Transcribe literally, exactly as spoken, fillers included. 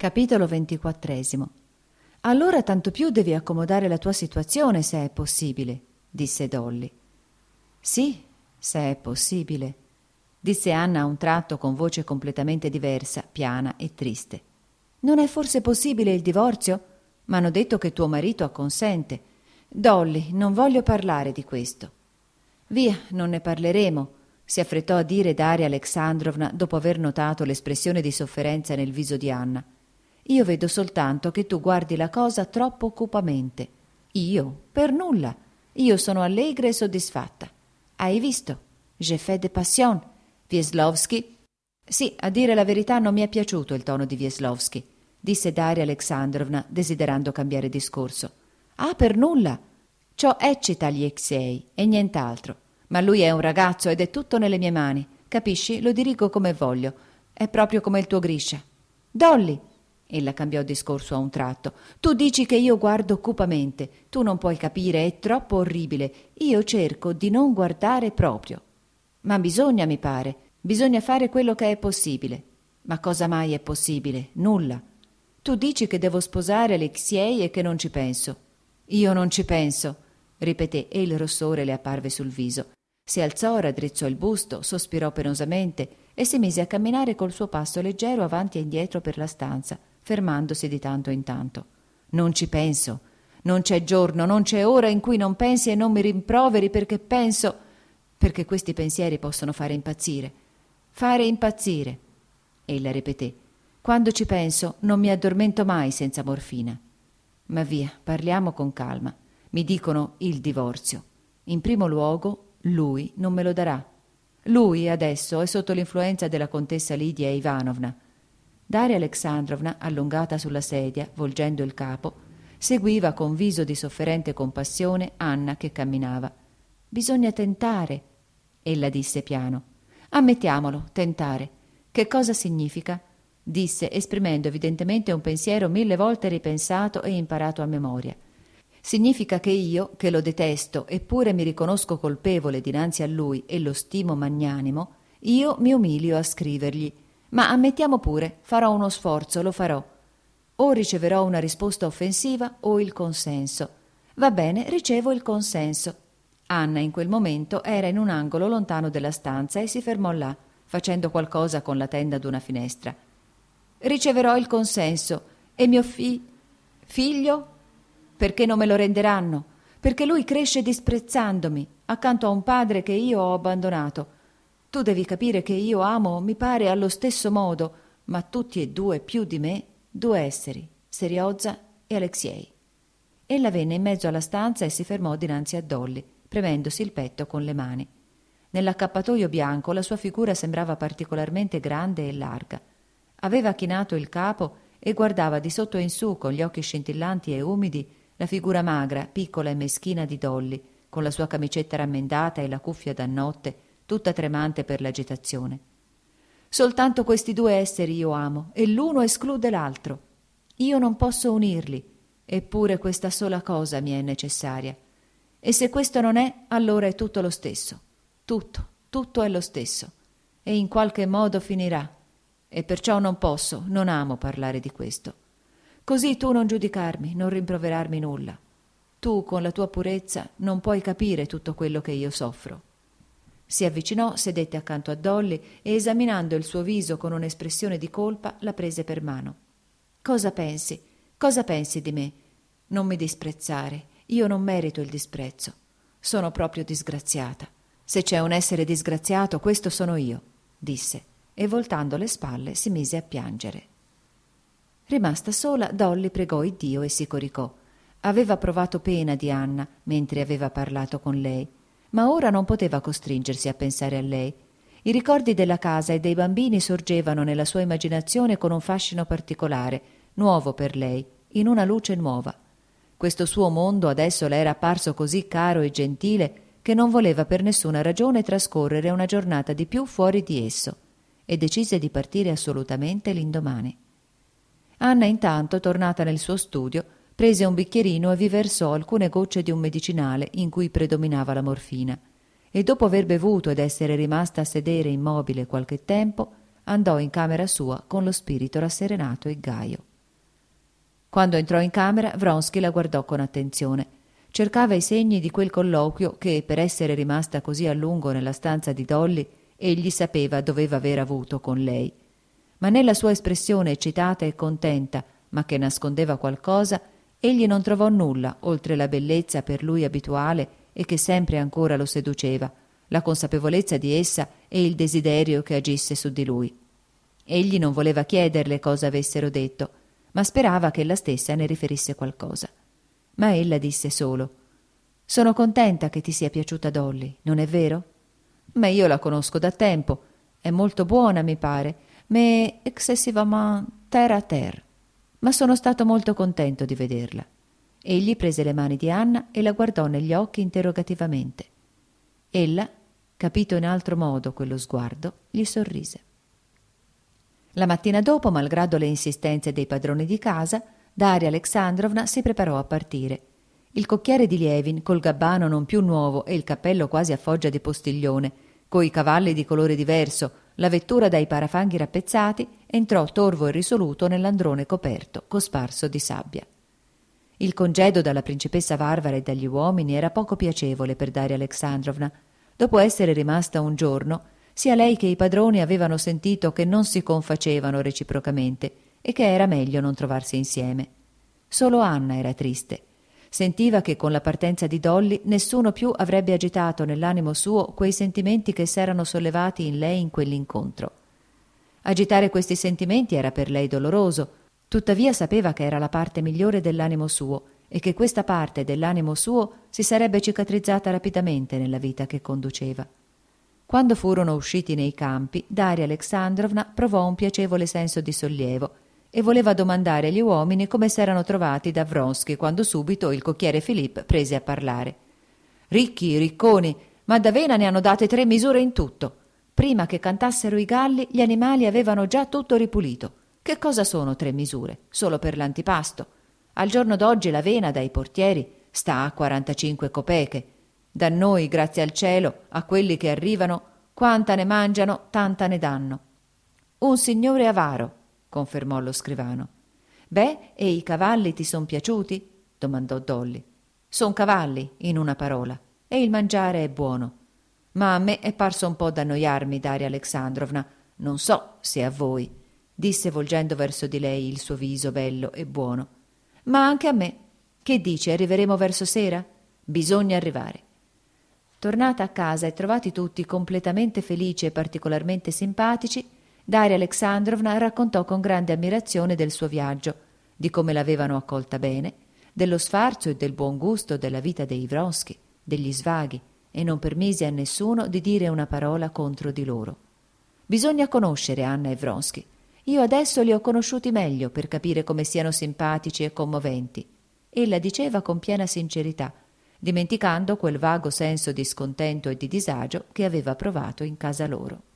Capitolo ventiquattresimo. Allora tanto più devi accomodare la tua situazione, se è possibile, disse Dolly. Sì, se è possibile, disse Anna a un tratto con voce completamente diversa, piana e triste. Non è forse possibile il divorzio? M'hanno detto che tuo marito acconsente. Dolly, non voglio parlare di questo. Via, non ne parleremo, si affrettò a dire Daria Alexandrovna dopo aver notato l'espressione di sofferenza nel viso di Anna. Io vedo soltanto che tu guardi la cosa troppo cupamente. Io? Per nulla. Io sono allegra e soddisfatta. Hai visto? J'ai fait de passion. Wieslowski. Sì, a dire la verità non mi è piaciuto il tono di Wieslowski, disse Daria Alexandrovna, desiderando cambiare discorso. Ah, per nulla. Ciò eccita Alexei e nient'altro. Ma lui è un ragazzo ed è tutto nelle mie mani. Capisci? Lo dirigo come voglio. È proprio come il tuo Grisha. Dolly! Ella cambiò discorso a un tratto. Tu dici che io guardo cupamente. Tu non puoi capire, è troppo orribile. Io cerco di non guardare proprio. Ma bisogna, mi pare. Bisogna fare quello che è possibile. Ma cosa mai è possibile? Nulla. Tu dici che devo sposare Alexei e che non ci penso. Io non ci penso, ripeté, e il rossore le apparve sul viso. Si alzò, raddrizzò il busto, sospirò penosamente e si mise a camminare col suo passo leggero avanti e indietro per la stanza, fermandosi di tanto in tanto. Non ci penso. Non c'è giorno, non c'è ora in cui non pensi e non mi rimproveri perché penso... perché questi pensieri possono fare impazzire. Fare impazzire. Ella ripeté. Quando ci penso non mi addormento mai senza morfina. Ma via, parliamo con calma. Mi dicono il divorzio. In primo luogo, lui non me lo darà. Lui adesso è sotto l'influenza della contessa Lidia Ivanovna. Daria Alexandrovna, allungata sulla sedia, volgendo il capo, seguiva con viso di sofferente compassione Anna che camminava. Bisogna tentare, ella disse piano. Ammettiamolo, tentare. Che cosa significa? Disse, esprimendo evidentemente un pensiero mille volte ripensato e imparato a memoria. Significa che io, che lo detesto, eppure mi riconosco colpevole dinanzi a lui e lo stimo magnanimo, io mi umilio a scrivergli. Ma ammettiamo pure, farò uno sforzo, lo farò. O riceverò una risposta offensiva o il consenso. Va bene, ricevo il consenso. Anna in quel momento era in un angolo lontano della stanza e si fermò là, facendo qualcosa con la tenda d'una finestra. Riceverò il consenso e mio fi... figlio? Perché non me lo renderanno? Perché lui cresce disprezzandomi, accanto a un padre che io ho abbandonato. Tu devi capire che io amo, mi pare, allo stesso modo, ma tutti e due più di me, due esseri, Seriozza e Alexei. Ella venne in mezzo alla stanza e si fermò dinanzi a Dolly, premendosi il petto con le mani. Nell'accappatoio bianco la sua figura sembrava particolarmente grande e larga. Aveva chinato il capo e guardava di sotto in su con gli occhi scintillanti e umidi la figura magra, piccola e meschina di Dolly, con la sua camicetta rammendata e la cuffia da notte, tutta tremante per l'agitazione. Soltanto questi due esseri io amo, e l'uno esclude l'altro. Io non posso unirli, eppure questa sola cosa mi è necessaria. E se questo non è, allora è tutto lo stesso. Tutto, tutto è lo stesso. E in qualche modo finirà. E perciò non posso, non amo parlare di questo. Così tu non giudicarmi, non rimproverarmi nulla. Tu, con la tua purezza, non puoi capire tutto quello che io soffro. Si avvicinò, sedette accanto a Dolly e, esaminando il suo viso con un'espressione di colpa, la prese per mano. Cosa pensi? Cosa pensi di me? Non mi disprezzare. Io non merito il disprezzo. Sono proprio disgraziata. Se c'è un essere disgraziato, questo sono io, disse, e voltando le spalle si mise a piangere. Rimasta sola, Dolly pregò Iddio e si coricò. Aveva provato pena di Anna mentre aveva parlato con lei, ma ora non poteva costringersi a pensare a lei. I ricordi della casa e dei bambini sorgevano nella sua immaginazione con un fascino particolare, nuovo per lei, in una luce nuova. Questo suo mondo adesso le era apparso così caro e gentile che non voleva per nessuna ragione trascorrere una giornata di più fuori di esso, e decise di partire assolutamente l'indomani. Anna intanto, tornata nel suo studio, prese un bicchierino e vi versò alcune gocce di un medicinale in cui predominava la morfina, e dopo aver bevuto ed essere rimasta a sedere immobile qualche tempo, andò in camera sua con lo spirito rasserenato e gaio. Quando entrò in camera, Vronsky la guardò con attenzione. Cercava i segni di quel colloquio che, per essere rimasta così a lungo nella stanza di Dolly, egli sapeva doveva aver avuto con lei. Ma nella sua espressione eccitata e contenta, ma che nascondeva qualcosa, egli non trovò nulla oltre la bellezza per lui abituale e che sempre ancora lo seduceva, la consapevolezza di essa e il desiderio che agisse su di lui. Egli non voleva chiederle cosa avessero detto, ma sperava che ella stessa ne riferisse qualcosa. Ma ella disse solo: «Sono contenta che ti sia piaciuta Dolly, non è vero? Ma io la conosco da tempo, è molto buona mi pare, mais excessivement terre à terre. Ma sono stato molto contento di vederla». Egli prese le mani di Anna e la guardò negli occhi interrogativamente. Ella, capito in altro modo quello sguardo, gli sorrise. La mattina dopo, malgrado le insistenze dei padroni di casa, Daria Alexandrovna si preparò a partire. Il cocchiere di Lievin, col gabbano non più nuovo e il cappello quasi a foggia di postiglione, coi cavalli di colore diverso, la vettura dai parafanghi rappezzati, entrò torvo e risoluto nell'androne coperto, cosparso di sabbia. Il congedo dalla principessa Varvara e dagli uomini era poco piacevole per Daria Alexandrovna. Dopo essere rimasta un giorno, sia lei che i padroni avevano sentito che non si confacevano reciprocamente e che era meglio non trovarsi insieme. Solo Anna era triste. Sentiva che con la partenza di Dolly nessuno più avrebbe agitato nell'animo suo quei sentimenti che s'erano sollevati in lei in quell'incontro. Agitare questi sentimenti era per lei doloroso, tuttavia sapeva che era la parte migliore dell'animo suo e che questa parte dell'animo suo si sarebbe cicatrizzata rapidamente nella vita che conduceva. Quando furono usciti nei campi, Daria Alexandrovna provò un piacevole senso di sollievo e voleva domandare agli uomini come s'erano trovati da Vronsky quando subito il cocchiere Philippe prese a parlare. «Ricchi, ricconi, ma d'avena ne hanno date tre misure in tutto. Prima che cantassero i galli, gli animali avevano già tutto ripulito. Che cosa sono tre misure? Solo per l'antipasto. Al giorno d'oggi l'avena dai portieri sta a quarantacinque copeche. Da noi, grazie al cielo, a quelli che arrivano, quanta ne mangiano, tanta ne danno». «Un signore avaro», confermò lo scrivano. «Beh, e i cavalli ti son piaciuti?» domandò Dolly. «Son cavalli, in una parola, e il mangiare è buono. Ma a me è parso un po' d'annoiarmi, Daria Alexandrovna, non so se a voi», disse volgendo verso di lei il suo viso bello e buono. «Ma anche a me. Che dici, arriveremo verso sera? Bisogna arrivare». Tornata a casa e trovati tutti completamente felici e particolarmente simpatici, Daria Alexandrovna raccontò con grande ammirazione del suo viaggio, di come l'avevano accolta bene, dello sfarzo e del buon gusto della vita dei Vronsky, degli svaghi, e non permise a nessuno di dire una parola contro di loro. «Bisogna conoscere Anna e Vronsky. Io adesso li ho conosciuti meglio per capire come siano simpatici e commoventi». Ella diceva con piena sincerità, dimenticando quel vago senso di scontento e di disagio che aveva provato in casa loro.